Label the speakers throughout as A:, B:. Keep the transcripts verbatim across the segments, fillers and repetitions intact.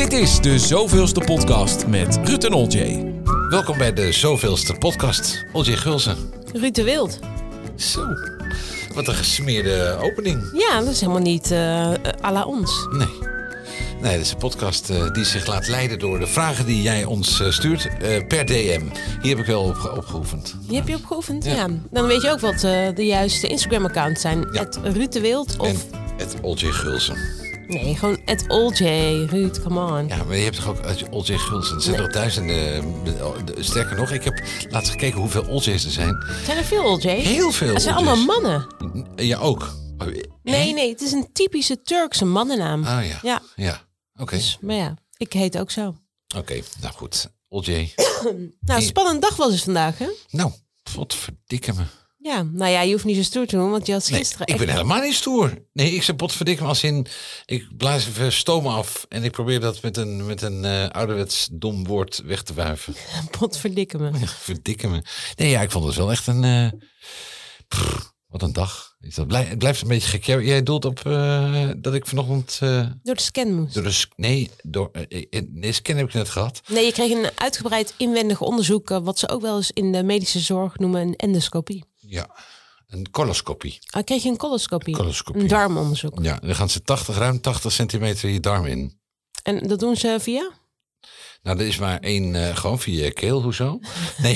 A: Dit is de zoveelste podcast met Ruud en Oljay.
B: Welkom bij de zoveelste podcast. Oljay Gulsen.
C: Ruud de Wild.
B: Zo, wat een gesmeerde opening.
C: Ja, dat is helemaal niet uh, à la ons.
B: Nee. Nee, dit is een podcast uh, die zich laat leiden door de vragen die jij ons uh, stuurt uh, per D M. Hier heb ik wel op, opgeoefend.
C: Hier heb je op geoefend?
B: Ja.
C: Ja. Dan weet je ook wat uh, de juiste Instagram-accounts zijn.
B: Ja.
C: Het Ruud de Wild of...
B: En het Oljay Gulsen.
C: Nee, gewoon het Oljay. Ruud, come on.
B: Ja, maar je hebt toch ook uh, Oljay Gulsen? Er zijn
C: Nee.
B: toch duizenden... Uh, sterker nog, ik heb laatst gekeken hoeveel Oljays er zijn.
C: Zijn er veel Oljay?
B: Heel veel
C: Het zijn
B: Oljays.
C: allemaal mannen.
B: Ja, ook.
C: Nee, nee, het is een typische Turkse mannennaam.
B: Ah ja.
C: Ja,
B: Ja, oké. Okay.
C: dus, maar ja, ik heet ook zo.
B: Oké, okay, nou goed. Oljay.
C: Nou, spannende dag was het vandaag, hè?
B: Nou, wat verdikke me.
C: Ja, nou ja, je hoeft niet zo stoer te doen, want je had
B: Nee,
C: gisteren...
B: ik ben
C: echt...
B: helemaal niet stoer. Nee, ik zeg potverdikke me als in... Ik blaas even stoom af en ik probeer dat met een, met een uh, ouderwets dom woord weg te wuiven.
C: Potverdikke me.
B: Ja, verdikke me. Nee, ja, ik vond het wel echt een... Uh, prr, wat een dag. Is dat blij, het blijft een beetje gek. Jij, jij doelt op uh, dat ik vanochtend... Uh,
C: Door de scan moest.
B: door de, nee, door, uh, nee, scan heb ik net gehad.
C: Nee, je kreeg een uitgebreid inwendig onderzoek... wat ze ook wel eens in de medische zorg noemen een endoscopie.
B: Ja, een coloscopie.
C: Ah, kreeg je een coloscopie?
B: coloscopie.
C: Een darmonderzoek.
B: Ja, dan gaan ze tachtig, ruim tachtig centimeter je darm in.
C: En dat doen ze via?
B: Nou, er is maar één, uh, gewoon via je keel, hoezo? Nee,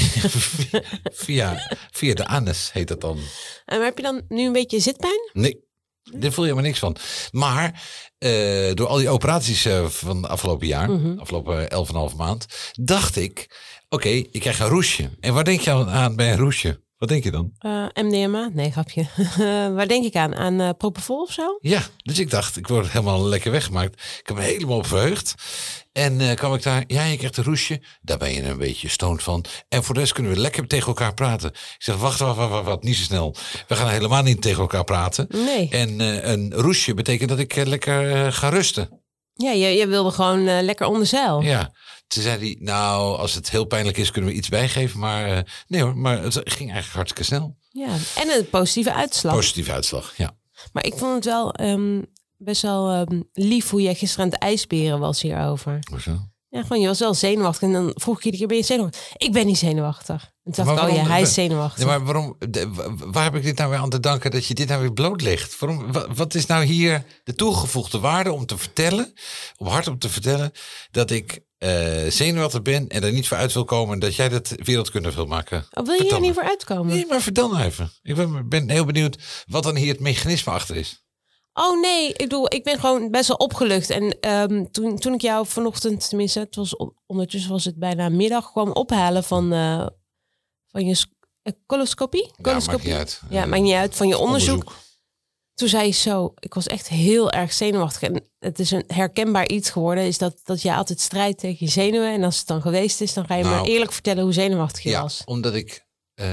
B: via, via de anus heet dat dan.
C: En maar heb je dan nu een beetje zitpijn?
B: Nee, daar voel je helemaal niks van. Maar uh, door al die operaties uh, van de afgelopen jaar, mm-hmm. afgelopen elf en een half maand, dacht ik, oké, okay, ik krijg een roesje. En waar denk je aan bij een roesje? Wat denk je dan?
C: Uh, M D M A? Nee, grapje. uh, waar denk ik aan? Aan uh, Propofol of zo?
B: Ja, dus ik dacht, ik word helemaal lekker weggemaakt. Ik heb me helemaal op verheugd. En uh, kwam ik daar, ja, je krijgt een roesje. Daar ben je een beetje stoned van. En voor de rest kunnen we lekker tegen elkaar praten. Ik zeg, wacht, wacht, wacht, wacht, wacht niet zo snel. We gaan helemaal niet tegen elkaar praten.
C: Nee.
B: En uh, een roesje betekent dat ik uh, lekker uh, ga rusten.
C: Ja, je, je wilde gewoon uh, lekker onder zeil.
B: Ja. Toen zei hij, nou, als het heel pijnlijk is, kunnen we iets bijgeven. Maar uh, nee hoor, maar het ging eigenlijk hartstikke snel.
C: Ja, en een positieve uitslag.
B: Positieve uitslag, ja.
C: Maar ik vond het wel um, best wel um, lief hoe jij gisteren aan het ijsberen was hierover.
B: Hoezo?
C: Ja, gewoon, je was wel zenuwachtig. En dan vroeg ik iedere keer, ben je zenuwachtig? Ik ben niet zenuwachtig. En toen dacht ik, oh ja, hij is zenuwachtig.
B: Ja, maar waarom, waar heb ik dit nou weer aan te danken dat je dit nou weer blootlegt? Waarom, wat is nou hier de toegevoegde waarde om te vertellen, om hardop te vertellen, dat ik uh, zenuwachtig ben en er niet voor uit wil komen dat jij dat wereldkunde wil maken?
C: Oh, wil je er niet voor uitkomen?
B: Nee, maar vertel nou even. Ik ben, ben heel benieuwd wat dan hier het mechanisme achter is.
C: Oh nee, ik bedoel, ik ben gewoon best wel opgelucht. En um, toen, toen ik jou vanochtend, tenminste, het was ondertussen was het bijna middag, kwam ophalen van, uh, van je uh, coloscopie.
B: Ja, maakt niet uit.
C: Ja, maakt niet uit, van je onderzoek.
B: onderzoek.
C: Toen zei je zo, ik was echt heel erg zenuwachtig. En het is een herkenbaar iets geworden, is dat, dat je altijd strijdt tegen je zenuwen. En als het dan geweest is, dan ga je nou, maar eerlijk vertellen hoe zenuwachtig je
B: ja,
C: was.
B: Omdat ik,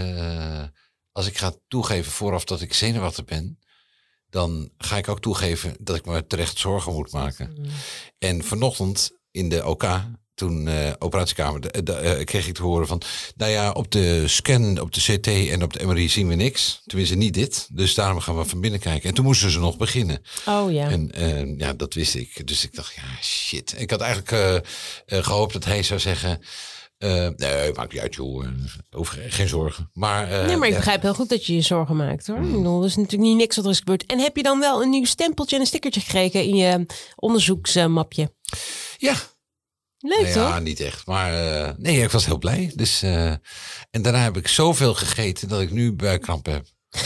B: uh, als ik ga toegeven vooraf dat ik zenuwachtig ben, dan ga ik ook toegeven dat ik me terecht zorgen moet maken. Mm. En vanochtend in de O K, toen uh, operatiekamer, de, de, uh, kreeg ik te horen van, nou ja, op de scan, op de C T en op de M R I zien we niks. Tenminste niet dit. Dus daarom gaan we van binnen kijken. En toen moesten ze nog beginnen.
C: Oh ja.
B: En uh, ja, dat wist ik. Dus ik dacht, ja, shit. Ik had eigenlijk uh, uh, gehoopt dat hij zou zeggen, Uh, nee, maakt niet uit, joh. Hoef geen zorgen. Maar, uh,
C: nee, maar ik
B: ja.
C: begrijp heel goed dat je je zorgen maakt, hoor. Mm. Ik bedoel, er is natuurlijk niet niks wat er is gebeurd. En heb je dan wel een nieuw stempeltje en een stickertje gekregen in je onderzoeksmapje?
B: Ja.
C: Leuk,
B: nou
C: toch?
B: Ja, niet echt. Maar uh, nee, ik was heel blij. Dus, uh, en daarna heb ik zoveel gegeten dat ik nu buikkramp heb.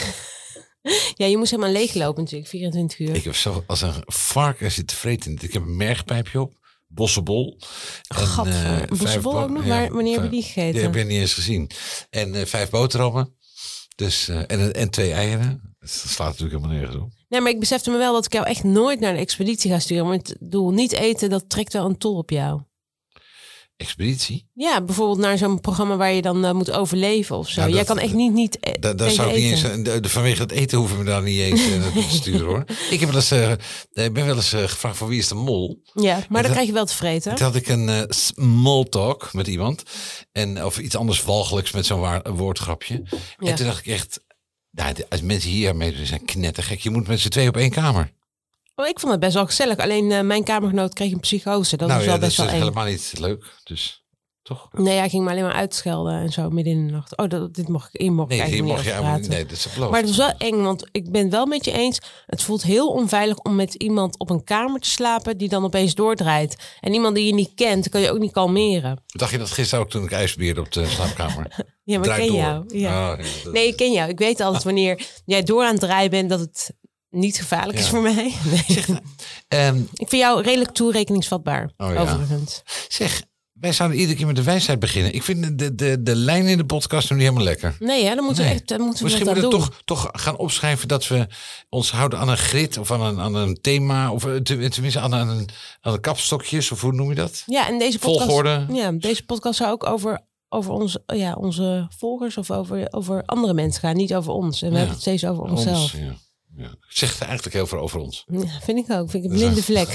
C: Ja, je moest helemaal leeglopen natuurlijk, vierentwintig uur.
B: Ik heb zo als een varken zitten vreten. Ik heb een mergpijpje op. Bossenbol.
C: Gadver, uh, bossenbol bo- ook nog? Ja, wanneer heb je die gegeten?
B: Die heb je niet eens gezien. En uh, vijf boterhammen. Dus, uh, en, en twee eieren. Dat slaat natuurlijk helemaal nergens op.
C: Nee, maar ik besefte me wel dat ik jou echt nooit naar de expeditie ga sturen. Maar het doel niet eten, dat trekt wel een tol op jou.
B: Expeditie?
C: Ja, bijvoorbeeld naar zo'n programma waar je dan uh, moet overleven of zo. Nou, Jij dat, kan echt niet niet e-
B: da, Daar zou ik niet eens, de, de, vanwege het eten hoeven we daar niet eens uh, naartoe te sturen, hoor. Ik heb wel eens, uh, ben wel eens uh, gevraagd van wie is de mol.
C: Ja, maar
B: en
C: dan
B: dat,
C: krijg je wel te vreten.
B: Toen had ik een uh, small talk met iemand. En, of iets anders walgelijks met zo'n waar, woordgrapje. Ja. En toen dacht ik echt, nou, als mensen hier mee zijn knettergek. Je moet met z'n twee op één kamer.
C: Oh, ik vond het best wel gezellig. Alleen uh, mijn kamergenoot kreeg een psychose. Dat
B: nou
C: was wel
B: ja,
C: best
B: dat
C: wel
B: is
C: eng.
B: helemaal niet leuk. Dus toch?
C: Nee, hij ging me alleen maar uitschelden en zo midden in de nacht. Oh, dat, dit mocht ik in mocht
B: Nee,
C: ik
B: hier
C: eigenlijk
B: mag
C: niet
B: je
C: over praten.
B: Nee, dat is beloofd.
C: Maar het was wel eng, want ik ben het wel met je eens. Het voelt heel onveilig om met iemand op een kamer te slapen die dan opeens doordraait. En iemand die je niet kent, kan je ook niet kalmeren.
B: Dacht je dat gisteren ook toen ik ijsbeerde op de slaapkamer?
C: Ja, maar ik ken
B: door.
C: jou. Ja.
B: Oh, ja, dat...
C: Nee, ik ken jou. Ik weet altijd wanneer jij door aan het draaien bent dat het niet gevaarlijk
B: Ja.
C: is voor mij. Nee.
B: Um,
C: Ik vind jou redelijk toerekeningsvatbaar,
B: Oh ja.
C: overigens.
B: zeg, wij zouden iedere keer met de wijsheid beginnen. Ik vind de, de, de lijn in de podcast nog niet helemaal lekker.
C: Nee, hè, dan moeten
B: Nee.
C: we echt dan moeten we
B: Misschien
C: wat aan
B: moeten we
C: doen.
B: toch, toch gaan opschrijven dat we ons houden aan een grid of aan een, aan een thema. Of eh, te- tenminste aan een, aan een kapstokjes, of hoe noem je dat?
C: Ja, en deze podcast,
B: Volgorde.
C: ja, deze podcast zou ook over, over onze, ja, onze volgers of over, over andere mensen gaan, niet over ons. En we
B: Ja.
C: hebben het steeds over onszelf.
B: Ons, ja. Ja. Zegt eigenlijk heel veel over ons.
C: Ja, vind ik ook. Vind ik een blinde vlek.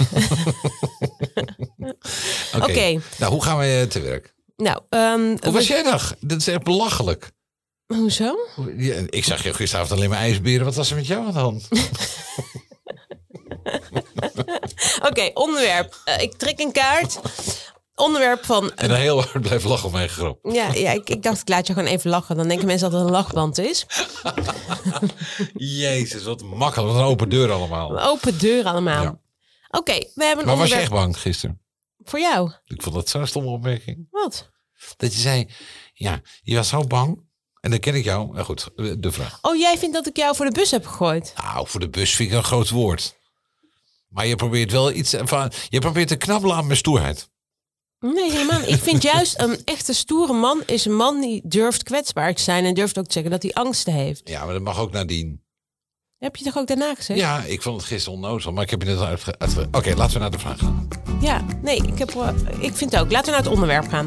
B: Oké.
C: Oké.
B: Nou, hoe gaan we eh, te werk?
C: Nou, um,
B: Hoe was jij dag? Dat is echt belachelijk.
C: Hoezo?
B: Ja, ik zag je gisteravond alleen maar ijsberen. Wat was er met jou aan de hand?
C: Oké, okay, onderwerp. Uh, ik trek een kaart. Onderwerp van...
B: En dan heel hard blijven lachen op mijn grap.
C: Ja, ja ik, ik dacht ik laat je gewoon even lachen. Dan denken mensen dat het een lachband is.
B: Jezus, wat makkelijk. Wat een open deur allemaal.
C: Een open deur allemaal.
B: Ja.
C: Oké, okay, we hebben een
B: Maar was je
C: onderwerp...
B: echt bang gisteren?
C: Voor jou?
B: Ik vond dat zo'n stomme opmerking.
C: Wat?
B: Dat je zei, ja, je was zo bang. En dan ken ik jou. Nou goed, de vraag.
C: Oh, jij vindt dat ik jou voor de bus heb gegooid?
B: Nou, voor de bus vind ik een groot woord. Maar je probeert wel iets van... Je probeert te knabbelen aan mijn stoerheid.
C: Nee, helemaal. Ik vind juist een echte stoere man is een man die durft kwetsbaar te zijn en durft ook te zeggen dat hij angsten heeft.
B: Ja, maar dat mag ook nadien.
C: Heb je toch ook daarna gezegd?
B: Ja, ik vond het gisteren onnozel, maar ik heb je net al uitge... uitge... Oké, okay, laten we naar de vraag gaan.
C: Ja, nee, ik, heb, ik vind het ook. Laten we naar het onderwerp gaan.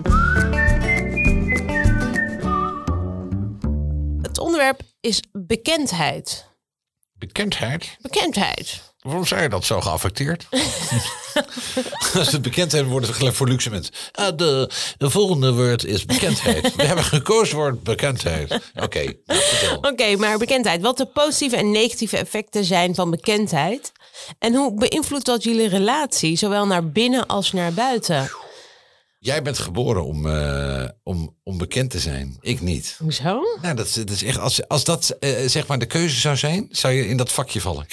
C: Het onderwerp is bekendheid.
B: Bekendheid?
C: Bekendheid.
B: Waarom zei je dat zo geaffecteerd? Als het bekendheid wordt het gelijk voor luxe mensen. Ah, de, de volgende woord is bekendheid. We hebben gekozen voor bekendheid. Oké, okay, nou, vertel.
C: Oké, okay, maar bekendheid. Wat de positieve en negatieve effecten zijn van bekendheid. En hoe beïnvloedt dat jullie relatie, zowel naar binnen als naar buiten?
B: Jij bent geboren om, uh, om, om bekend te zijn. Ik niet.
C: Hoezo?
B: Nou, dat, dat is echt, als, als dat uh, zeg maar de keuze zou zijn, zou je in dat vakje vallen.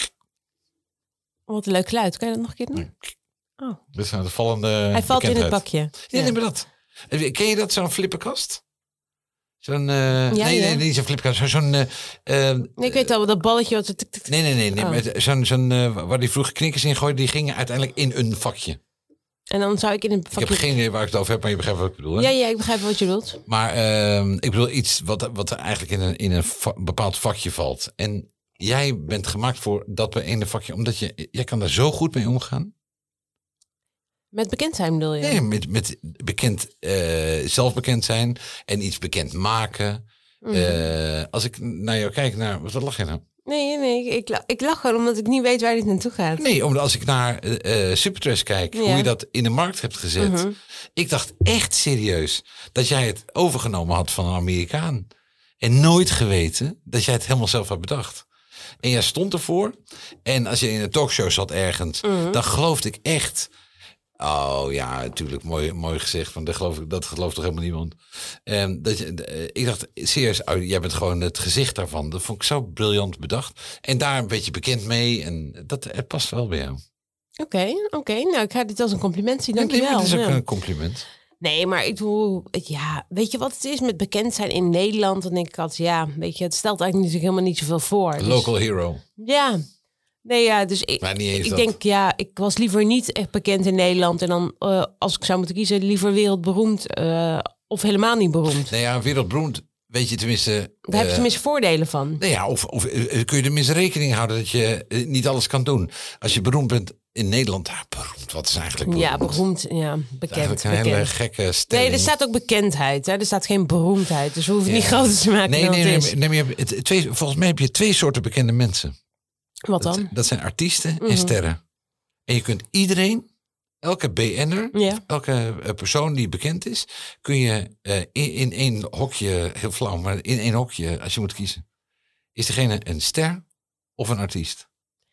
C: Wat een leuk geluid. Kan je dat nog een keer doen?
B: Oh. Dat is een vallende
C: Hij valt in het bakje.
B: Ja, ja. Nee, maar dat. Ken je dat, zo'n flipperkast? Zo'n, uh,
C: ja,
B: nee,
C: ja.
B: nee, niet zo'n flipperkast. Zo'n, uh, uh,
C: nee, ik weet al, dat balletje wat... Tuk, tuk,
B: nee, nee, nee. nee
C: oh.
B: maar zo'n, zo'n, uh, waar die vroeger knikkers in gooiden, die gingen uiteindelijk in een vakje.
C: En dan zou ik in een vakje...
B: Ik heb geen idee waar ik het over heb, maar je begrijpt wat ik bedoel. Hè?
C: Ja, ja, ik begrijp wat je bedoelt.
B: Maar uh, ik bedoel iets wat, wat er eigenlijk in een, in een va- bepaald vakje valt. En jij bent gemaakt voor dat ene vakje, omdat je, jij kan daar zo goed mee omgaan.
C: Met bekend zijn bedoel je?
B: Nee, met, met bekend, uh, zelfbekend zijn en iets bekend maken. Mm. Uh, als ik naar jou kijk, naar, wat lach je nou?
C: Nee, nee, ik, ik, ik lach gewoon omdat ik niet weet waar dit naartoe gaat.
B: Nee, omdat als ik naar uh, Supertrash kijk, ja. hoe je dat in de markt hebt gezet. Uh-huh. Ik dacht echt serieus dat jij het overgenomen had van een Amerikaan. En nooit geweten dat jij het helemaal zelf had bedacht. En jij stond ervoor. En als je in een talkshow zat ergens, uh-huh. dan geloofde ik echt... Oh ja, natuurlijk, mooi, mooi gezegd. Van, dat, geloof ik, dat gelooft toch helemaal niemand. Um, dat je, uh, ik dacht, serieus, oh, jij bent gewoon het gezicht daarvan. Dat vond ik zo briljant bedacht. En daar een beetje bekend mee. En dat het past wel bij jou.
C: Oké, okay, oké. Okay. Nou, ik ga dit als een compliment zien. Dank
B: nee,
C: je wel.
B: Dat is ook
C: ja.
B: een compliment.
C: Nee, maar ik doe, ja, weet je wat het is met bekend zijn in Nederland? Dan denk ik altijd, ja, weet je, het stelt eigenlijk natuurlijk helemaal niet zoveel voor. Dus,
B: local hero.
C: Ja. Nee, ja, dus ik, ik denk, ja, ik was liever niet echt bekend in Nederland. En dan, uh, als ik zou moeten kiezen, liever wereldberoemd uh, of helemaal niet beroemd.
B: Nee, ja, wereldberoemd, weet je tenminste...
C: Daar uh, heb je tenminste voordelen van.
B: Nee, ja, of, of uh, kun je tenminste rekening houden dat je uh, niet alles kan doen. Als je beroemd bent in Nederland, ja, beroemd, wat is eigenlijk beroemd?
C: Ja, beroemd, ja, bekend.
B: Eigenlijk een
C: bekend.
B: hele gekke stelling.
C: Nee, er staat ook bekendheid, hè? Er staat geen beroemdheid, dus we hoeven ja. niet groter te maken
B: nee,
C: dan
B: nee,
C: het
B: nee,
C: is.
B: Nee, nee, nee, het, twee, volgens mij heb je twee soorten bekende mensen.
C: Wat dan?
B: Dat, dat zijn artiesten
C: mm-hmm.
B: en sterren. En je kunt iedereen, elke B N'er,
C: ja.
B: elke persoon die bekend is, kun je uh, in, in één hokje, heel flauw, maar in één hokje, als je moet kiezen. Is degene een ster of een artiest?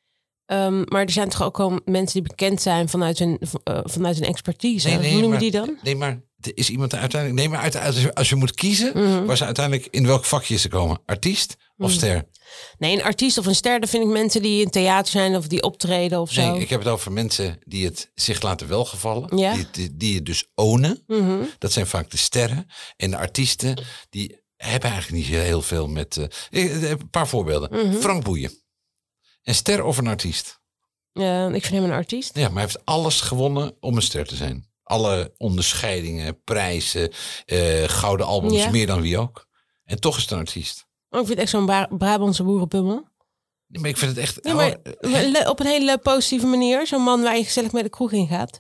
C: Um, maar er zijn toch ook al mensen die bekend zijn vanuit hun, uh, vanuit hun expertise.
B: Nee, nee,
C: Hoe noem je
B: maar,
C: die dan?
B: Nee, maar is iemand er uiteindelijk... Nee, maar uiteindelijk, als je moet kiezen...
C: Mm-hmm.
B: waar ze uiteindelijk in welk vakje ze komen. Artiest of
C: Mm.
B: ster?
C: Nee, een artiest of een ster, dat vind ik mensen die in theater zijn of die optreden of zo.
B: Nee, ik heb het over mensen die het zich laten welgevallen.
C: Ja.
B: Die, die, die het dus ownen.
C: Mm-hmm.
B: Dat zijn vaak de sterren. En de artiesten, die hebben eigenlijk niet heel veel met... Uh, een paar voorbeelden.
C: Mm-hmm.
B: Frank Boeien. Een ster of een artiest?
C: Uh, ik vind hem een artiest.
B: Ja, maar hij heeft alles gewonnen om een ster te zijn. Alle onderscheidingen, prijzen, uh, gouden albums,
C: Ja.
B: meer dan wie ook. En toch is het een artiest.
C: Oh, ik vind het echt zo'n Bra- Brabantse boerenpummel.
B: Nee, maar ik vind het echt...
C: Ja, maar,
B: oh,
C: maar le- op een hele positieve manier. Zo'n man waar je gezellig met de kroeg in gaat.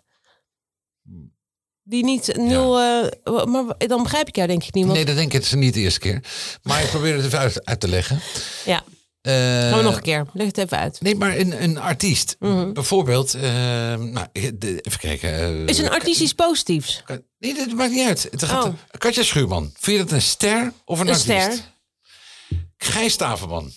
C: Die niet nul... Ja. Uh, maar dan begrijp ik jou denk ik niet. Want...
B: Nee, dat denk ik het is niet de eerste keer. Maar ik probeer het even uit, uit te leggen.
C: Ja.
B: Uh,
C: Gaan we nog een keer. Leg het even uit.
B: Nee, maar een, een artiest.
C: Mm-hmm.
B: Bijvoorbeeld... Uh, nou, de, even kijken. Uh,
C: is een artiest iets positiefs?
B: Nee, dat maakt niet uit. Het gaat,
C: oh.
B: Katja Schuurman. Vind je dat een ster of een,
C: een
B: artiest?
C: Ster.
B: Gijs Staverman.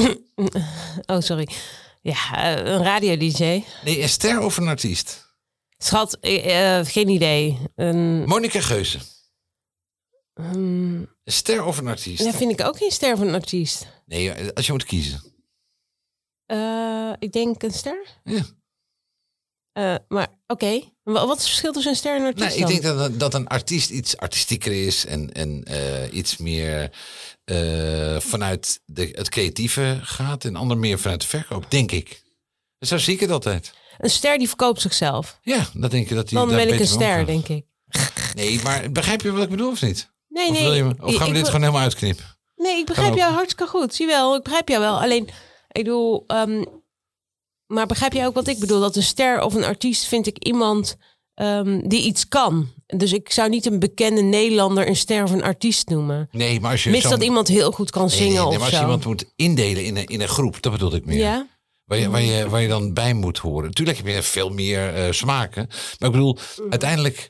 C: Oh, sorry. Ja, een radio-D J.
B: Nee, een ster of een artiest?
C: Schat, uh, geen idee. Een...
B: Monica Geuze.
C: Um...
B: Een ster of een artiest?
C: Ja, vind ik ook geen ster van een artiest.
B: Nee, als je moet kiezen.
C: Uh, ik denk een ster.
B: Ja.
C: Uh, maar oké, okay. Wat is het verschil tussen een ster en een artiest?
B: Nou, ik denk dat, dat een artiest iets artistieker is en, en uh, iets meer uh, vanuit de, het creatieve gaat en ander meer vanuit de verkoop, denk ik. Zo zie ik het altijd.
C: Een ster die verkoopt zichzelf.
B: Ja, dat denk ik dat hij.
C: Dan ben ik een ster, denk ik.
B: Nee, maar begrijp je wat ik bedoel of niet?
C: Nee,
B: of
C: nee.
B: Wil je me, of gaan we
C: ik,
B: dit
C: ik,
B: gewoon helemaal uitknippen?
C: Nee, ik begrijp jou hartstikke goed. Zie wel, ik begrijp jou wel. Alleen, ik bedoel, um, maar begrijp jij ook wat ik bedoel? Dat een ster of een artiest vind ik iemand um, die iets kan. Dus ik zou niet een bekende Nederlander een ster of een artiest noemen.
B: Nee, maar als je
C: Mits
B: zo...
C: dat iemand heel goed kan
B: nee,
C: zingen
B: nee, nee,
C: of
B: maar als
C: zo.
B: je iemand moet indelen in een, in een groep, dat bedoel ik meer.
C: Ja.
B: Waar je, waar, je, waar je dan bij moet horen. Tuurlijk heb je veel meer uh, smaken. Maar ik bedoel, mm. uiteindelijk...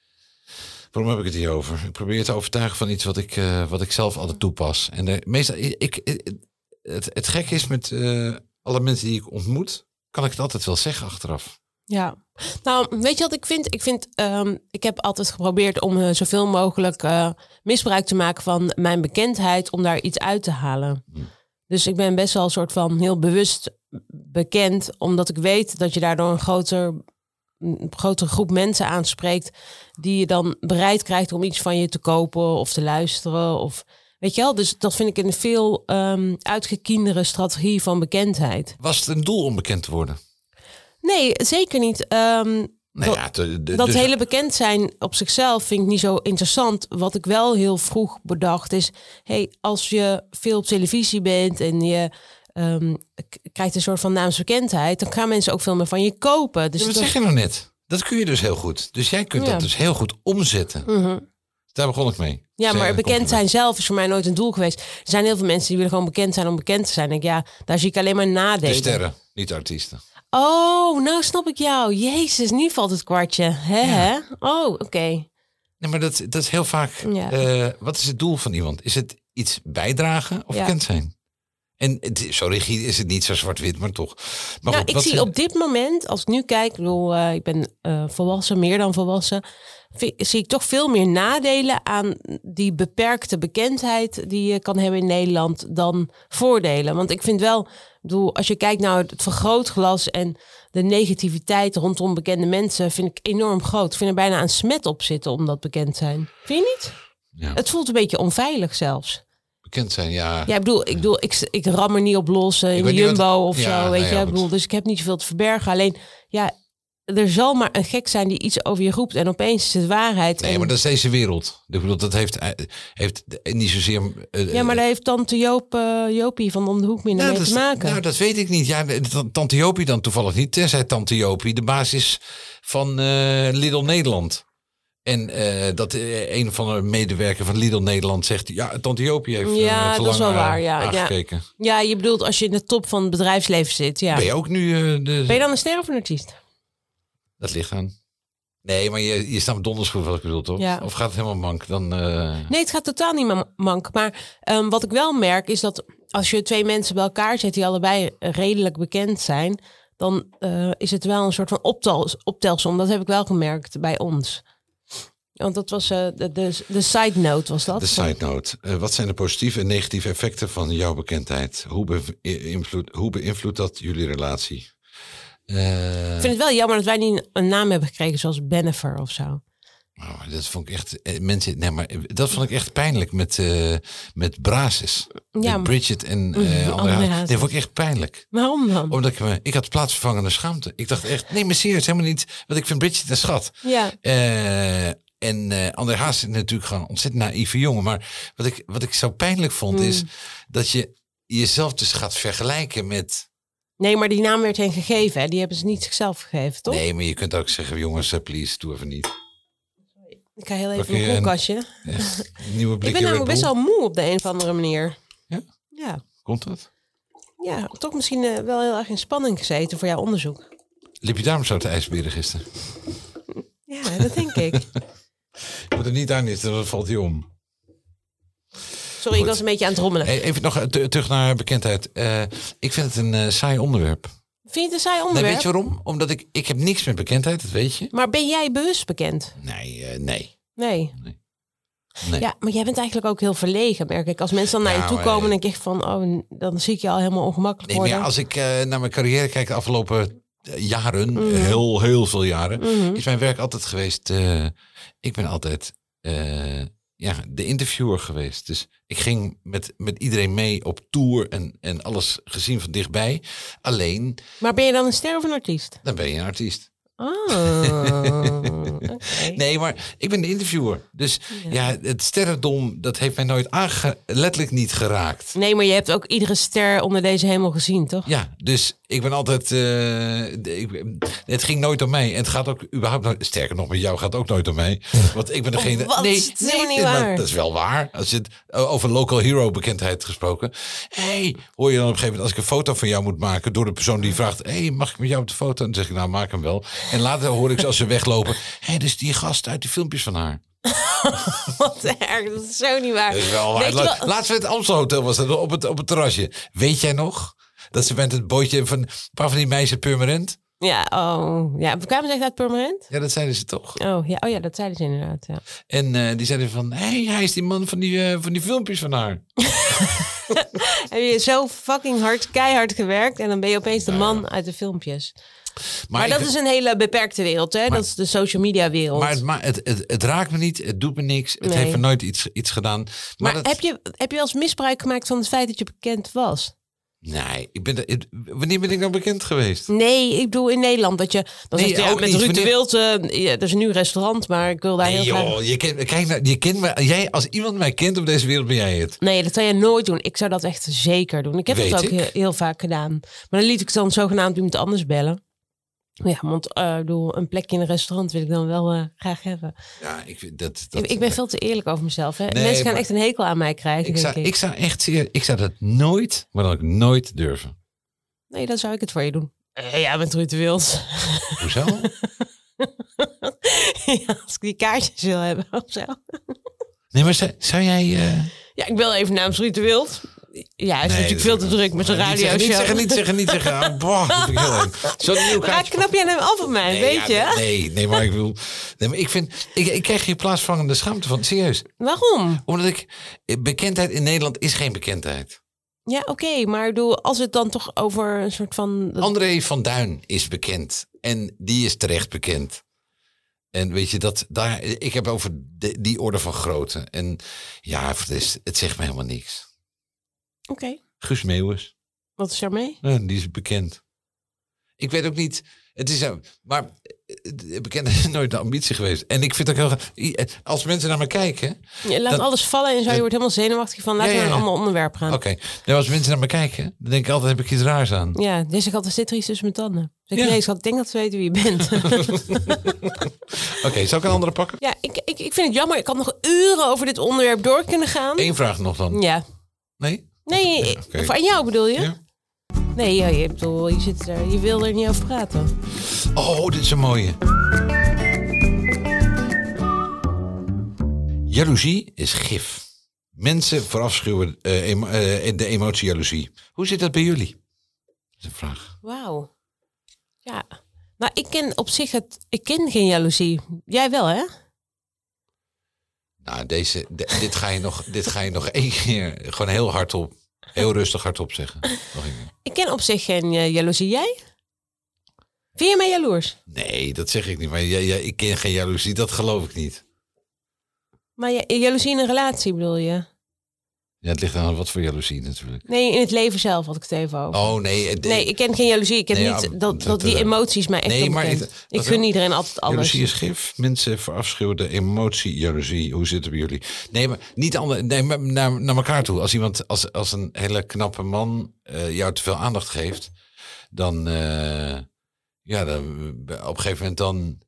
B: Waarom heb ik het hier over? Ik probeer te overtuigen van iets wat ik, uh, wat ik zelf altijd toepas. En de, meestal, ik, ik, het, het gekke is met uh, alle mensen die ik ontmoet, kan ik het altijd wel zeggen achteraf.
C: Ja, nou weet je wat ik vind? Ik vind, um, ik heb altijd geprobeerd om uh, zoveel mogelijk uh, misbruik te maken van mijn bekendheid om daar iets uit te halen. Hmm. Dus ik ben best wel een soort van heel bewust bekend, omdat ik weet dat je daardoor een groter, een grotere groep mensen aanspreekt die je dan bereid krijgt om iets van je te kopen of te luisteren. Of, weet je wel? Dus dat vind ik een veel um, uitgekiendere strategie van bekendheid.
B: Was het een doel om bekend te worden?
C: Nee, zeker niet. Um,
B: Nou ja, de, de,
C: dat
B: dus...
C: hele bekend zijn op zichzelf vind ik niet zo interessant. Wat ik wel heel vroeg bedacht is... hey, als je veel op televisie bent en je um, k- krijgt een soort van naamsbekendheid... dan gaan mensen ook veel meer van je kopen. Dus
B: ja, dat
C: dat
B: zeg je nou net. Dat kun je dus heel goed. Dus jij kunt ja. dat dus heel goed omzetten.
C: Mm-hmm.
B: Daar begon ik mee.
C: Ja,
B: Zeg,
C: maar bekend zijn zelf is voor mij nooit een doel geweest. Er zijn heel veel mensen die willen gewoon bekend zijn om bekend te zijn. Ik denk, ja, daar zie ik alleen maar nadelen.
B: De sterren, niet de artiesten.
C: Oh, nou snap ik jou. Jezus, nu valt het kwartje. Hè, ja. hè? Oh, oké. Okay.
B: Nee, maar dat, dat is heel vaak... Ja. Uh, wat is het doel van iemand? Is het iets bijdragen of ja. bekend zijn? En het, zo rigide is het niet, zo zwart-wit, maar toch. Maar
C: nou,
B: goed,
C: ik zie
B: is...
C: op dit moment, als ik nu kijk... Ik bedoel, uh, ik ben uh, volwassen, meer dan volwassen... Vind, zie ik toch veel meer nadelen aan die beperkte bekendheid... die je kan hebben in Nederland dan voordelen. Want ik vind wel... Ik bedoel, als je kijkt naar het vergrootglas en de negativiteit rondom bekende mensen... vind ik enorm groot. Ik vind er bijna een smet op zitten om dat bekend zijn. Vind je niet? Ja. Het voelt een beetje onveilig zelfs.
B: Bekend zijn, ja.
C: Ja, ik bedoel, ik, bedoel, ik, ik ram er niet op los in de Jumbo wat... of ja, zo, weet nou ja, je. Ik bedoel, dus ik heb niet zoveel te verbergen. Alleen, ja, er zal maar een gek zijn die iets over je roept en opeens is het waarheid.
B: Nee,
C: en...
B: maar dat is deze wereld. Ik bedoel, dat heeft, heeft niet zozeer... Uh,
C: ja, maar daar heeft tante Joop, uh, Jopie van om de hoek minder nou, mee te maken.
B: Nou, dat weet ik niet. Ja, tante Jopie dan toevallig niet. Tenzij tante Jopie de baas is van uh, Lidl Nederland. En uh, dat uh, een van de medewerkers van Lidl Nederland zegt... ja, tante Jopie heeft
C: ja,
B: uh, te
C: dat is wel
B: lang
C: waar, ja.
B: aangekeken.
C: Ja. ja, je bedoelt als je in de top van het bedrijfsleven zit. Ja.
B: Ben je ook nu... Uh, de...
C: Ben je dan een ster of een artiest?
B: Dat ligt aan. Nee, maar je, je staat met donders goed wat ik bedoel, toch? Ja. Of gaat het helemaal mank? Dan, uh...
C: Nee, het gaat totaal niet mank. Maar um, wat ik wel merk is dat als je twee mensen bij elkaar zet... die allebei redelijk bekend zijn... dan uh, is het wel een soort van optel, optelsom. Dat heb ik wel gemerkt bij ons. Want dat was uh, de, de, de side note was dat.
B: De side note. Uh, wat zijn de positieve en negatieve effecten van jouw bekendheid? Hoe, beïnvloed, hoe beïnvloedt dat jullie relatie? Uh,
C: ik vind het wel jammer dat wij niet een naam hebben gekregen zoals Bennifer of zo.
B: Oh, dat vond ik echt mensen. Nee, maar dat vond ik echt pijnlijk met uh, met Brazis, ja, met Bridget en uh, André. Dat vond ik echt pijnlijk.
C: Waarom dan?
B: Omdat ik me, ik had plaatsvervangende schaamte. Ik dacht echt, nee, maar serieus, helemaal niet. Want ik vind Bridget een schat.
C: Ja.
B: Uh, en uh, André Haas is natuurlijk gewoon een ontzettend naïeve jongen. Maar wat ik wat ik zo pijnlijk vond mm. is dat je jezelf dus gaat vergelijken met.
C: Nee, maar die naam werd hen gegeven. Hè? Die hebben ze niet zichzelf gegeven, toch?
B: Nee, maar je kunt ook zeggen, jongens, please, doe even niet.
C: Ik ga heel even een koelkastje.
B: Een, een nieuwe blik.
C: Ik ben namelijk best wel moe op de een of andere manier.
B: Ja?
C: Ja.
B: Komt dat?
C: Ja, toch misschien uh, wel heel erg in spanning gezeten voor jouw onderzoek.
B: Liep je daarom zo te ijsberen gisteren?
C: Ja, dat denk ik.
B: Je moet er niet aan zitten, dan valt hij om.
C: Sorry, Goed. Ik was een beetje aan het rommelen.
B: Hey, even nog t- terug naar bekendheid. Uh, ik vind het een uh, saai onderwerp.
C: Vind je het een saai onderwerp?
B: Nee, weet je waarom? Omdat ik, ik heb niks met bekendheid, dat weet je.
C: Maar ben jij bewust bekend?
B: Nee, uh, nee.
C: Nee.
B: nee. Nee.
C: Ja, maar jij bent eigenlijk ook heel verlegen, merk ik. Als mensen dan naar nou, je toe komen, uh, denk ik van, oh, dan zie ik je al helemaal ongemakkelijk
B: nee,
C: worden.
B: Maar ja, als ik uh, naar mijn carrière kijk de afgelopen jaren, mm-hmm. heel, heel veel jaren, mm-hmm. is mijn werk altijd geweest. Uh, ik ben altijd uh, ja, de interviewer geweest. Dus ik ging met, met iedereen mee op tour en, en alles gezien van dichtbij. Alleen.
C: Maar ben je dan een ster of een artiest?
B: Dan ben je een artiest.
C: Oh, okay.
B: Nee, maar ik ben de interviewer. Dus ja, ja het sterrendom, dat heeft mij nooit aange- letterlijk niet geraakt.
C: Nee, maar je hebt ook iedere ster onder deze hemel gezien, toch?
B: Ja, dus ik ben altijd... Uh, ik, het ging nooit om mij. En het gaat ook überhaupt nooit... Sterker nog, met jou gaat het ook nooit om mij. Want ik ben degene...
C: Wat?
B: Nee,
C: nee,
B: nee,
C: niet waar.
B: Dat is wel waar. Als je het over local hero bekendheid gesproken. Hey, hoor je dan op een gegeven moment... als ik een foto van jou moet maken... door de persoon die vraagt... Hey, mag ik met jou op de foto? En dan zeg ik, nou, maak hem wel. En later hoor ik ze als ze weglopen... Hé, hey, dus die gast uit die filmpjes van haar.
C: Wat erg, dat is zo niet waar.
B: Dat is wel waar. La- Laatst met het Amstelhotel was dat op het, op het terrasje. Weet jij nog? Dat ze met het bootje van een paar van die meisjes Purmerend.
C: Ja, oh. Ja, kwamen ze echt uit Purmerend?
B: Ja, dat zeiden ze toch.
C: Oh ja, oh, ja dat zeiden ze inderdaad, ja.
B: En uh, die zeiden van... Hé, hey, hij is die man van die, uh, van die filmpjes van haar.
C: Heb je zo fucking hard, keihard gewerkt... en dan ben je opeens de man uit de filmpjes. Maar, maar dat ik, is een hele beperkte wereld, hè? Maar, dat is de social media wereld.
B: Maar, het, maar het, het, het raakt me niet, het doet me niks. Het nee. heeft me nooit iets, iets gedaan. Maar,
C: maar
B: dat,
C: heb, je, heb je wel eens misbruik gemaakt van het feit dat je bekend was?
B: Nee, ik ben de, wanneer ben ik nou bekend geweest?
C: Nee, ik bedoel in Nederland dat je... Dan
B: nee,
C: zegt, ja, met
B: niet,
C: Ruud
B: wanneer...
C: de Wild, uh, ja, dat is een nieuw restaurant, maar ik wil daar
B: nee,
C: heel
B: joh,
C: graag...
B: Je kent, kijk naar, je kent me, jij, als iemand mij kent op deze wereld, ben jij het.
C: Nee, dat zou je nooit doen. Ik zou dat echt zeker doen. Ik heb
B: Weet
C: dat ook
B: ik.
C: heel, heel vaak gedaan. Maar dan liet ik dan zogenaamd iemand anders bellen. Ja, want uh, doe, een plekje in een restaurant wil ik dan wel uh, graag hebben.
B: Ja, ik vind dat, dat...
C: Ik, ik ben veel te eerlijk over mezelf. Hè?
B: Nee,
C: Mensen gaan
B: maar...
C: echt een hekel aan mij krijgen.
B: Ik zou,
C: denk
B: ik. ik zou echt zeer... Ik zou dat nooit, maar dan ook nooit durven.
C: Nee, dan zou ik het voor je doen. Uh, ja, met Ruud de Wild.
B: Hoezo?
C: Ja, als ik die kaartjes wil hebben of zo.
B: Nee, maar zou, zou jij... Uh...
C: Ja, ik bel even namens Ruud de Wild. Ja, hij is nee, natuurlijk veel te druk met zijn radio show.
B: Niet zeggen, niet zeggen, niet zeggen. Ah, boah, dat vind ik heel erg. Zo'n nieuw kaartje.
C: Knap jij hem af op mij,
B: nee,
C: weet
B: ja,
C: je?
B: Nee, nee, maar ik wil... Nee, maar ik vind... Ik, ik krijg hier plaatsvangende schaamte van. Serieus.
C: Waarom?
B: Omdat ik... Bekendheid in Nederland is geen bekendheid.
C: Ja, oké. Okay, maar doe, als het dan toch over een soort van...
B: André van Duin is bekend. En die is terecht bekend. En weet je, dat daar, ik heb over de, die orde van grootte. En ja, het, is, het zegt me helemaal niks.
C: Oké. Okay.
B: Guus Meeuwis.
C: Wat is daarmee?
B: Ja, die is bekend. Ik weet ook niet... Het is, maar bekend is nooit de ambitie geweest. En ik vind ook heel... Als mensen naar me kijken...
C: Je laat dan, alles vallen en zo. Je wordt helemaal zenuwachtig van... Laten ja, ja, ja. we naar een ander onderwerp gaan.
B: Oké. Okay. Nou, als mensen naar me kijken... Dan denk ik altijd, heb ik iets raars aan.
C: Ja, dus ik altijd zit er iets tussen mijn tanden. Dus ik, ja. nee, ik denk dat ze weten wie je bent.
B: Oké, okay, zal ik een andere pakken?
C: Ja, ik, ik, ik vind het jammer. Ik had nog uren over dit onderwerp door kunnen gaan.
B: Eén vraag nog dan.
C: Ja.
B: Nee?
C: Nee, ja, okay. Van jou bedoel je? Ja. Nee, ja, je, bedoel, je, zit er, je wil er niet over praten.
B: Oh, dit is een mooie. Jaloezie is gif. Mensen verafschuwen uh, emo- uh, de emotie jaloezie. Hoe zit dat bij jullie? Dat is een vraag.
C: Wauw. Ja. Nou, ik ken op zich het... Ik ken geen jaloezie. Jij wel, hè?
B: Nou, deze, de, dit, ga je nog, dit ga je nog één keer gewoon heel hardop, heel rustig hardop zeggen. Nog een keer.
C: Ik ken op zich geen uh, jaloezie. Jij? Vind je mij jaloers?
B: Nee, dat zeg ik niet. Maar ja, ja, ik ken geen jaloezie, dat geloof ik niet.
C: Maar ja, jaloezie in een relatie bedoel je?
B: Ja, het ligt aan wat voor jaloezie natuurlijk.
C: Nee, in het leven zelf had ik het even over.
B: Oh nee. De,
C: nee, ik ken geen jaloezie. Ik heb
B: nee,
C: niet
B: ja,
C: dat,
B: dat,
C: dat die
B: uh,
C: emoties mij echt
B: nee, maar
C: ik,
B: het,
C: ik gun iedereen altijd alles.
B: Jaloezie is gif. Mensen verafschuwen de emotie, jaloezie. Hoe zit het bij jullie? Nee, maar niet ander, nee, maar naar, naar elkaar toe. Als iemand, als, als een hele knappe man uh, jou te veel aandacht geeft, dan, uh, ja, dan op een gegeven moment dan.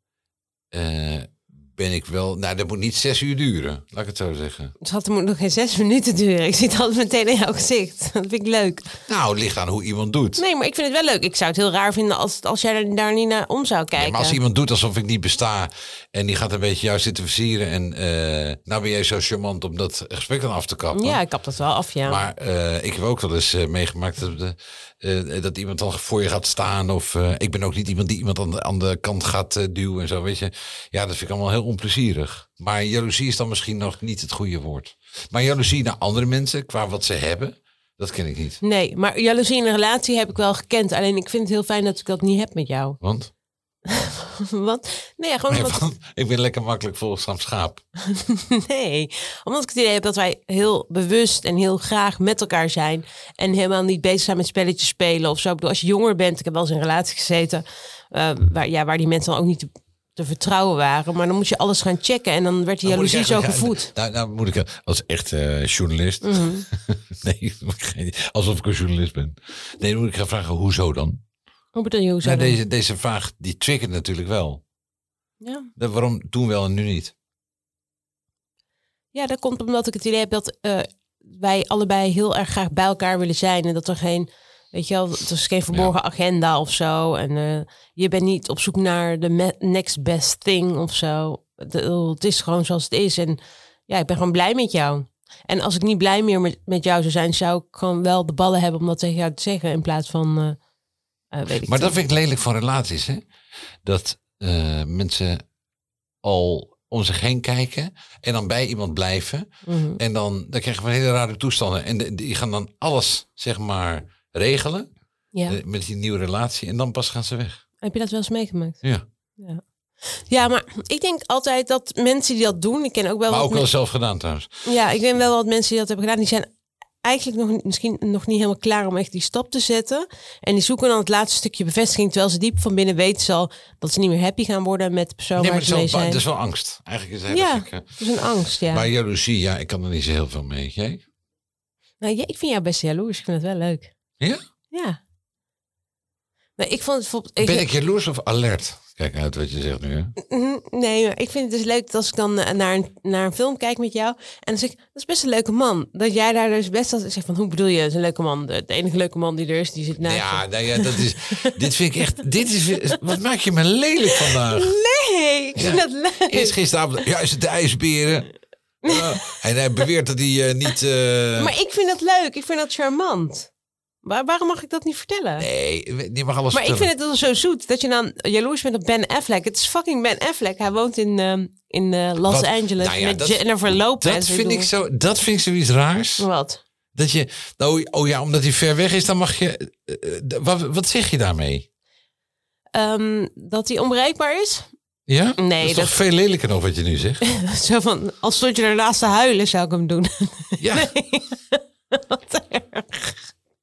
B: Uh, ben ik wel... Nou, dat moet niet zes uur duren. Laat ik het zo zeggen.
C: Het moet nog geen zes minuten duren. Ik zit altijd meteen in jouw gezicht. Dat vind ik leuk.
B: Nou, het ligt aan hoe iemand doet.
C: Nee, maar ik vind het wel leuk. Ik zou het heel raar vinden als, als jij daar niet naar om zou kijken.
B: Nee, maar als iemand doet alsof ik niet besta... en die gaat een beetje jou zitten versieren... en uh, nou ben jij zo charmant om dat gesprek dan af te kappen.
C: Ja, ik kap dat wel af, ja.
B: Maar uh, ik heb ook wel eens uh, meegemaakt... dat, de, uh, dat iemand dan voor je gaat staan... of uh, ik ben ook niet iemand die iemand aan de, aan de kant gaat uh, duwen en zo, weet je. Ja, dat vind ik allemaal heel onplezierig. Maar jaloezie is dan misschien nog niet het goede woord. Maar jaloezie naar andere mensen, qua wat ze hebben... dat ken ik niet.
C: Nee, maar jaloezie in een relatie heb ik wel gekend. Alleen ik vind het heel fijn dat ik dat niet heb met jou.
B: Want?
C: Wat? Nee, gewoon
B: nee,
C: omdat...
B: want ik ben lekker makkelijk volgzaam schaap.
C: Nee, omdat ik het idee heb dat wij heel bewust en heel graag met elkaar zijn. En helemaal niet bezig zijn met spelletjes spelen of zo. Ik bedoel, als je jonger bent, ik heb wel eens in een relatie gezeten... Uh, waar, ja, waar die mensen dan ook niet te, te vertrouwen waren. Maar dan moet je alles gaan checken en dan werd die
B: nou,
C: jaloezie zo gevoed.
B: Nou, nou moet ik als echt uh, journalist...
C: Mm-hmm.
B: nee, alsof ik een journalist ben. Nee, dan moet ik gaan vragen, hoezo dan?
C: Hoe bedoel je, hoezo
B: nou,
C: dan?
B: deze, deze vraag, die triggert natuurlijk wel.
C: Ja.
B: De, waarom toen wel en nu niet?
C: Ja, dat komt omdat ik het idee heb dat uh, wij allebei heel erg graag bij elkaar willen zijn. En dat er geen, weet je wel, er is geen verborgen ja. agenda of zo. En uh, je bent niet op zoek naar de me- next best thing of zo. De, het is gewoon zoals het is. En ja, ik ben gewoon blij met jou. En als ik niet blij meer met, met jou zou zijn, zou ik gewoon wel de ballen hebben om dat tegen jou te zeggen. In plaats van, uh, uh, weet ik
B: Maar
C: het.
B: dat vind ik lelijk van relaties, hè? Dat uh, mensen al om zich heen kijken en dan bij iemand blijven.
C: Mm-hmm.
B: En dan, dan krijgen we hele rare toestanden. En de, die gaan dan alles, zeg maar, regelen.
C: Ja.
B: Uh, met die nieuwe relatie. En dan pas gaan ze weg.
C: Heb je dat wel eens meegemaakt?
B: Ja.
C: Ja. Ja, maar ik denk altijd dat mensen die dat doen, ik ken ook wel.
B: Maar
C: wat
B: ook wel
C: men-
B: zelf gedaan trouwens.
C: Ja, ik ken wel wat mensen die dat hebben gedaan. Die zijn eigenlijk nog misschien nog niet helemaal klaar om echt die stap te zetten. En die zoeken dan het laatste stukje bevestiging, terwijl ze diep van binnen weten ze al dat ze niet meer happy gaan worden met de persoon
B: Nee, maar
C: waar
B: het
C: ze
B: is,
C: mee
B: wel,
C: zijn.
B: het is wel angst. Eigenlijk is het heel
C: Ja,
B: gek, hè?
C: het is een angst, ja.
B: Maar jaloezie, ja, ik kan er niet zo heel veel mee. Jij?
C: Nou, ja, ik vind jou best jaloers. Ik vind het wel leuk.
B: Ja?
C: Ja. Nee, ik vond het bijvoorbeeld... Ik,
B: Ben ik jaloers of alert? Kijk uit wat je zegt nu, hè?
C: Nee, maar ik vind het dus leuk dat als ik dan uh, naar, een, naar een film kijk met jou... en dan zeg ik, dat is best een leuke man. Dat jij daar dus best als... Ik zeg van, hoe bedoel je, dat is een leuke man? De, de enige leuke man die er is, die zit naast
B: Ja,
C: je.
B: nou ja, dat is... dit vind ik echt... Dit is, wat maak je me lelijk vandaag?
C: Nee, ik vind
B: Ja.
C: dat leuk.
B: Eerst gisteravond... Ja, is het de ijsberen? Uh, en hij beweert dat hij uh, niet... Uh...
C: Maar ik vind dat leuk. Ik vind dat charmant. Waar, waarom mag ik dat niet vertellen?
B: Nee, je mag alles
C: Maar ik
B: vertellen.
C: vind het wel zo zoet dat je dan jaloers bent op Ben Affleck. Het is fucking Ben Affleck. Hij woont in, uh, in uh, Los
B: Wat?
C: Angeles
B: Nou ja,
C: met
B: dat-
C: Jennifer Lopez.
B: Dat vind ik zo... Dat vind ik zoiets raars.
C: Wat?
B: Dat je... Nou, oh ja, omdat hij ver weg is, dan mag je... Uh, uh, wat, wat zeg je daarmee?
C: Um, dat hij onbereikbaar is?
B: Ja?
C: Nee,
B: dat is
C: dat-
B: toch veel lelijker nog wat je nu zegt?
C: Zo van, als stond je ernaast te huilen, zou ik hem doen.
B: Ja.
C: Wat erg.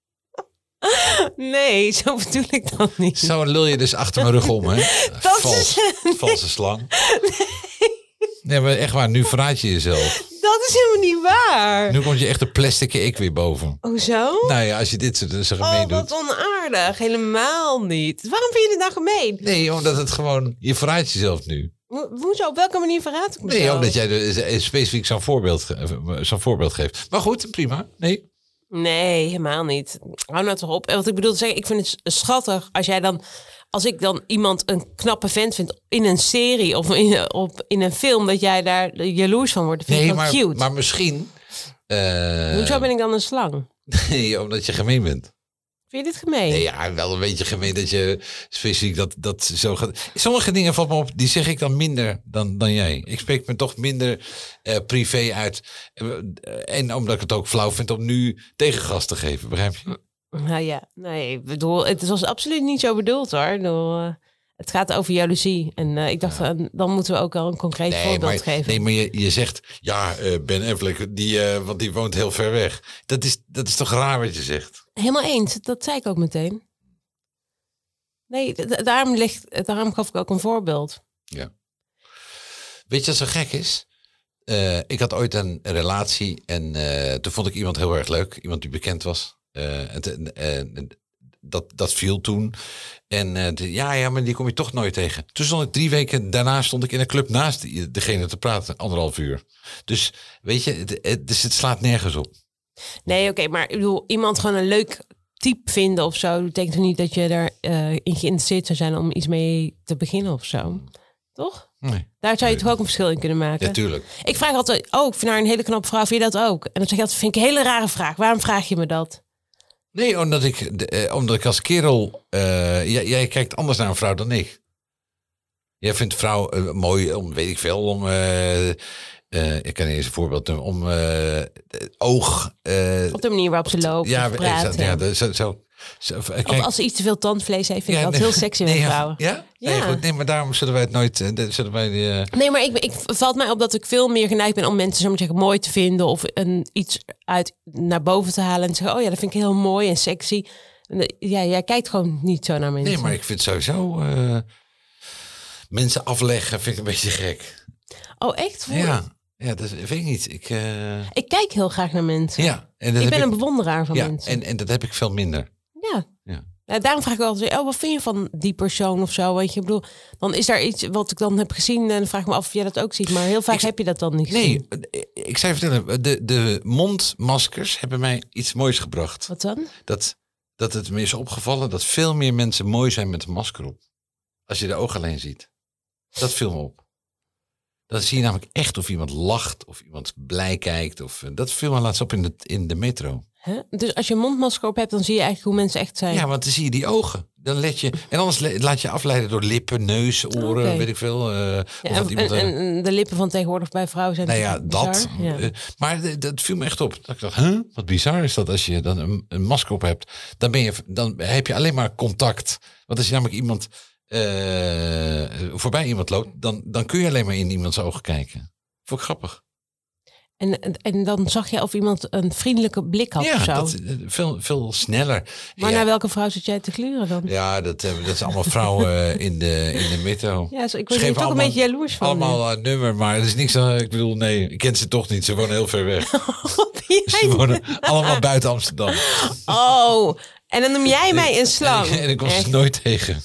C: Nee, zo bedoel ik dat niet.
B: Zo lul je dus achter mijn rug om, hè?
C: Dat
B: Vals,
C: is-
B: valse slang. Nee, maar echt waar, nu verraad je jezelf.
C: Dat is helemaal niet waar.
B: Nu komt je echt een plastic ik weer boven.
C: Hoezo?
B: Nou ja, als je dit zo, zo gemeen
C: Oh, wat
B: doet.
C: onaardig. Helemaal niet. Waarom vind je dit nou gemeen?
B: Nee, omdat het gewoon... Je verraadt jezelf nu.
C: Ho- Hoezo? Op welke manier verraad ik mezelf?
B: Nee, omdat jij de, specifiek zo'n voorbeeld, ge- zo'n voorbeeld geeft. Maar goed, prima. Nee.
C: Nee, helemaal niet. Hou nou toch op. En wat ik bedoel te zeggen, ik vind het schattig als jij dan... Als ik dan iemand een knappe vent vind in een serie of in, op, in een film... dat jij daar jaloers van wordt. Dat vind
B: Nee,
C: ik wel
B: maar,
C: cute.
B: maar misschien... eh,
C: Hoezo ben ik dan een slang?
B: Nee, omdat je gemeen bent.
C: Vind je dit gemeen?
B: Nee, ja, wel een beetje gemeen dat je specifiek dat, dat zo gaat. Sommige dingen valt me op, die zeg ik dan minder dan, dan jij. Ik spreek me toch minder uh, privé uit. Uh, en omdat ik het ook flauw vind om nu tegengas te geven, begrijp je?
C: Nou ja, nee, ik bedoel, het was absoluut niet zo bedoeld hoor. Ik bedoel, uh, het gaat over jaloezie. En uh, ik dacht, ja. uh, dan moeten we ook al een concreet
B: nee,
C: voorbeeld
B: maar,
C: geven.
B: Nee, maar je, je zegt, ja, uh, Ben Affleck, die, uh, want die woont heel ver weg. Dat is, dat is toch raar wat je zegt?
C: Helemaal eens, dat zei ik ook meteen. Nee, d- daarom, ligt, daarom gaf ik ook een voorbeeld.
B: Ja. Weet je wat zo gek is? Uh, ik had ooit een relatie en uh, toen vond ik iemand heel erg leuk. Iemand die bekend was. Uh, en, uh, dat, dat viel toen. En uh, de, ja, ja, maar die kom je toch nooit tegen. Toen stond ik drie weken daarna stond ik in een club naast die, degene te praten. Anderhalf uur. Dus weet je, het, het, dus het slaat nergens op.
C: Nee, oké, okay, maar ik bedoel, iemand gewoon een leuk type vinden of zo, betekent toch niet dat je daar uh, in geïnteresseerd zou zijn om iets mee te beginnen of zo. Toch?
B: Nee.
C: Daar zou je toch ook een verschil in kunnen maken?
B: Ja, tuurlijk.
C: Ik vraag altijd, oh, ik vind haar een hele knappe vrouw, vind je dat ook? En dan zeg je altijd, vind ik een hele rare vraag. Waarom vraag je me dat?
B: Nee, omdat ik, uh, omdat ik als kerel, uh, jij, jij kijkt anders naar een vrouw dan ik. Jij vindt vrouw uh, mooi, om, weet ik veel, om... Uh, Uh, ik kan eens een voorbeeld doen om uh, oog. Uh,
C: op de manier waarop ze loopt.
B: Ja,
C: of praat,
B: exact, ja. ja zo, zo, zo, kijk,
C: of als ze iets te veel tandvlees heeft, vind ja, ik dat nee, heel sexy met
B: nee,
C: vrouwen.
B: Ja?
C: Ja.
B: Nee, goed, nee, maar daarom zullen wij het nooit. Uh, zullen wij die, uh...
C: Nee, maar ik, ik valt mij op dat ik veel meer geneigd ben om mensen zo maar zeggen mooi te vinden of een iets uit naar boven te halen en te zeggen, oh ja, dat vind ik heel mooi en sexy. En, ja, jij kijkt gewoon niet zo naar mensen.
B: Nee, maar ik vind sowieso uh, mensen afleggen vind ik een beetje gek.
C: Oh, echt? Voor?
B: Ja. Ja, dat weet ik niet. Ik, uh...
C: ik kijk heel graag naar mensen.
B: Ja, en dat
C: ik ben
B: ik...
C: een bewonderaar van
B: ja,
C: mensen.
B: En, en dat heb ik veel minder.
C: Ja.
B: ja.
C: ja. Daarom vraag ik altijd weer, oh, wat vind je van die persoon of zo? Weet je, ik bedoel, dan is daar iets wat ik dan heb gezien en dan vraag ik me af of jij dat ook ziet. Maar heel vaak ik... heb je dat dan niet gezien.
B: Nee, ik zou je vertellen, de, de mondmaskers hebben mij iets moois gebracht.
C: Wat dan?
B: Dat, dat het me is opgevallen dat veel meer mensen mooi zijn met een masker op. Als je de ogen alleen ziet. Dat viel me op. Dan zie je namelijk echt of iemand lacht of iemand blij kijkt. Of, dat viel me laatst op in de, in de metro.
C: Huh? Dus als je een mondmasker op hebt, dan zie je eigenlijk hoe mensen echt zijn.
B: Ja, want dan zie je die ogen. Dan let je, en anders laat je afleiden door lippen, neus, oren, okay. weet ik veel. Uh,
C: ja,
B: of
C: en,
B: iemand,
C: en, en de lippen van tegenwoordig bij vrouwen zijn
B: nou ja, dat.
C: Ja.
B: Uh, maar dat viel me echt op. Dat ik dacht, huh? Wat bizar is dat als je dan een, een masker op hebt. Dan, ben je, dan heb je alleen maar contact. Want als je namelijk iemand... Uh, voorbij iemand loopt, dan, dan kun je alleen maar in iemands ogen kijken. Vond ik grappig.
C: En, en dan zag je of iemand een vriendelijke blik had
B: ja,
C: of zo?
B: Dat, veel, veel sneller.
C: Maar
B: ja.
C: naar welke vrouw zit jij te gluren dan?
B: Ja, dat, dat is allemaal vrouwen in de, in de metro.
C: Ja, ik word hier toch allemaal, een beetje jaloers van.
B: Allemaal uh, nummer, maar het is niks aan, ik bedoel, nee, ik ken ze toch niet. Ze wonen heel ver weg. Ze wonen allemaal buiten Amsterdam.
C: Oh, en dan noem jij mij een slang.
B: En ik, en ik kom ze nooit tegen.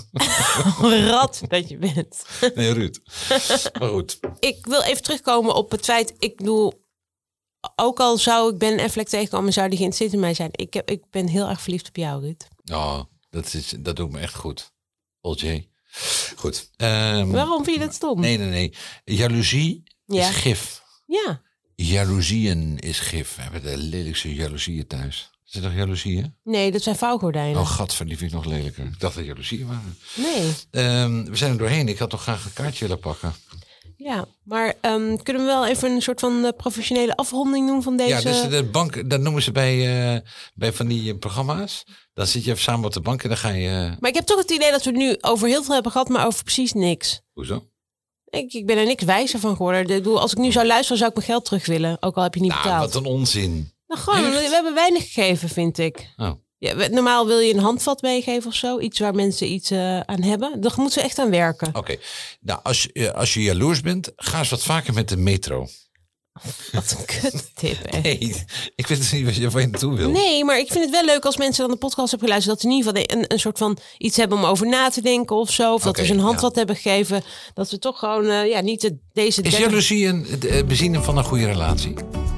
C: Rat dat je bent.
B: Nee, Ruud. Maar goed.
C: Ik wil even terugkomen op het feit, ik bedoel, ook al zou ik Ben Affleck tegenkomen, zou die geïnteresseerd in mij zijn. Ik, heb, ik ben heel erg verliefd op jou, Ruud.
B: Oh, dat, is, dat doet me echt goed. O J. Goed. Um,
C: Waarom vind je dat stom?
B: Nee, nee, nee. Jaloezie
C: ja.
B: is gif.
C: Ja.
B: Jaloezieën is gif. We hebben de lelijkste jaloezieën thuis. Is dat toch jaloezieën?
C: Nee, dat zijn vouwgordijnen.
B: Oh, gadver, die vind ik nog lelijker. Ik dacht dat jaloezieën waren.
C: Nee.
B: Um, we zijn er doorheen. Ik had toch graag een kaartje willen pakken.
C: Ja, maar um, kunnen we wel even een soort van uh, professionele afronding doen van deze...
B: Ja, dus de bank, dat noemen ze bij, uh, bij van die uh, programma's. Dan zit je even samen op de bank en dan ga je... Uh...
C: Maar ik heb toch het idee dat we het nu over heel veel hebben gehad, maar over precies niks.
B: Hoezo?
C: Ik, ik ben er niks wijzer van geworden. Ik bedoel, als ik nu zou luisteren, zou ik mijn geld terug willen. Ook al heb je niet
B: nou,
C: betaald.
B: Wat een onzin.
C: Nou, gewoon, we, we hebben weinig gegeven, vind ik.
B: Oh.
C: Ja, we, normaal wil je een handvat meegeven of zo. Iets waar mensen iets uh, aan hebben. Daar moeten ze echt aan werken.
B: Oké. Okay. Nou, als je, als je jaloers bent, ga eens wat vaker met de metro.
C: Wat een kuttip, hè?
B: Nee, ik weet het niet wat je, waar je naartoe wil.
C: Nee, maar ik vind het wel leuk als mensen dan de podcast hebben geluisterd, dat ze in ieder geval een, een soort van iets hebben om over na te denken of zo. Of okay, dat we ze een handvat ja. hebben gegeven. Dat we toch gewoon, uh, ja, niet de, deze...
B: Is derde... jaloezie een, het bezien van een goede relatie?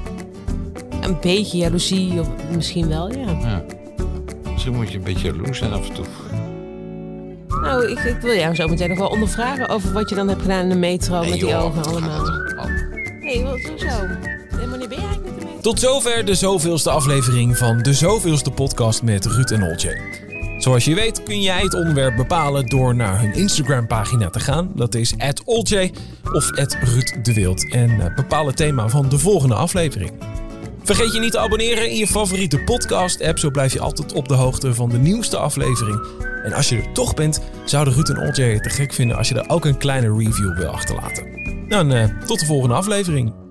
C: Een beetje jaloezie, of misschien wel, ja. ja.
B: Misschien moet je een beetje jaloers zijn af en toe.
C: Nou, ik, ik wil jou zo meteen nog wel ondervragen over wat je dan hebt gedaan in de metro nee, met joh, die ogen allemaal. Nee, wat, hoezo? En wanneer ben je eigenlijk met de metro?
A: Tot zover de zoveelste aflevering van de zoveelste podcast met Ruud en Olje. Zoals je weet kun jij het onderwerp bepalen door naar hun Instagram pagina te gaan. Dat is at olje of at Ruud de Wild. En bepaal het thema van de volgende aflevering. Vergeet je niet te abonneren in je favoriete podcast app. Zo blijf je altijd op de hoogte van de nieuwste aflevering. En als je er toch bent, zouden Ruud en Olje het te gek vinden als je er ook een kleine review wil achterlaten. Dan uh, tot de volgende aflevering.